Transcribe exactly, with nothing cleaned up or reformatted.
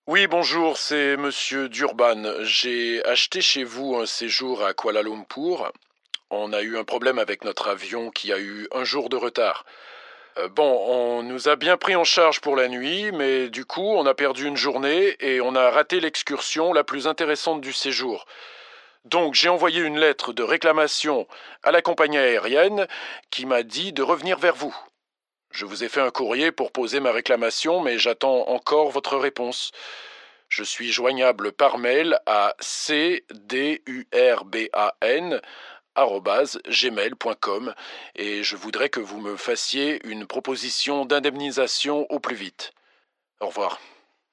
Oui, bonjour, c'est Monsieur Durban. J'ai acheté chez vous un séjour à Kuala Lumpur. On a eu un problème avec notre avion qui a eu un jour de retard. Euh, bon, on nous a bien pris en charge pour la nuit, mais du coup, on a perdu une journée et on a raté l'excursion la plus intéressante du séjour. Donc, j'ai envoyé une lettre de réclamation à la compagnie aérienne qui m'a dit de revenir vers vous. Je vous ai fait un courrier pour poser ma réclamation, mais j'attends encore votre réponse. Je suis joignable par mail à cdurban arobase gmail point com et je voudrais que vous me fassiez une proposition d'indemnisation au plus vite. Au revoir.